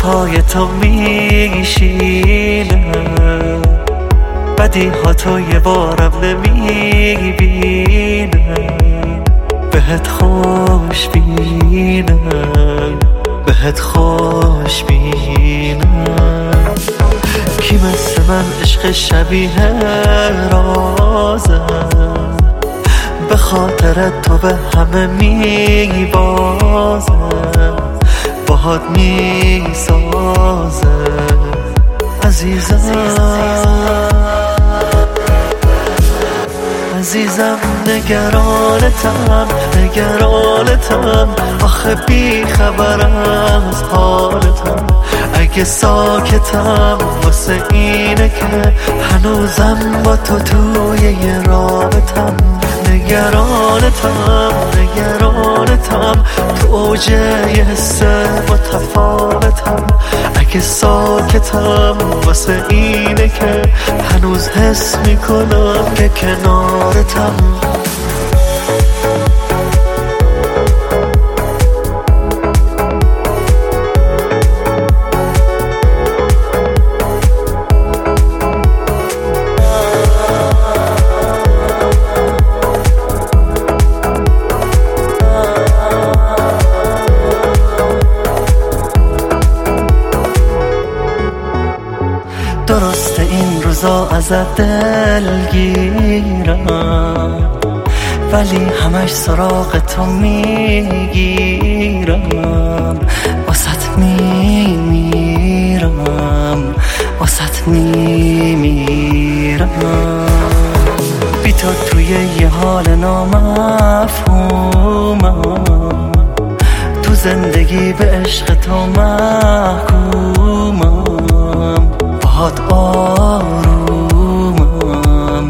پای تو میشینم، بدیها تو یه بارم نمیبینم، بهت خوش بینم، بهت خوش بینم. کی مثل من عشق شبیه رازم، به خاطر تو به همه میبازم، باهات میسازم عزیزم نگرانتم، نگرانتم، آخه بی خبرم از حالتم. اگه ساکتم واسه اینه که هنوزم با تو توی یه رابطم. نگرانتم، نگرانتم، تو اوج یه حس متفاوتم. اگه ساکتم واسه اینه که هنوز حس میکنم که کنارتم. درسته این روزا ازت دلگیرم، ولی همش سراغ تو میگیرم. واسط میمیرم، واسط میمیرم. بی تو توی یه حال نامفهومم، تو زندگی به عشق تو محکومم، باهات آرومم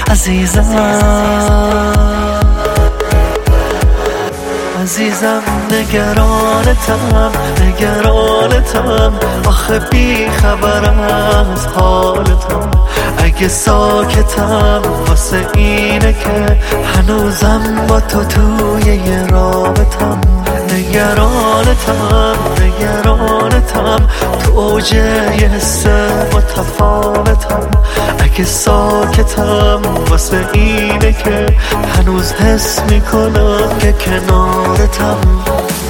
عزیزم نگرانتم، نگرانتم، آخه بی خبرم از حالتم. اگه ساکتم واسه اینه که هنوزم با تو توی یه رابطم. نگرانتم، نگرانتم، تو اوج یه حس متفاوتم. اگه ساکتم واسه اینه که هنوز حس میکنم که کنارتم.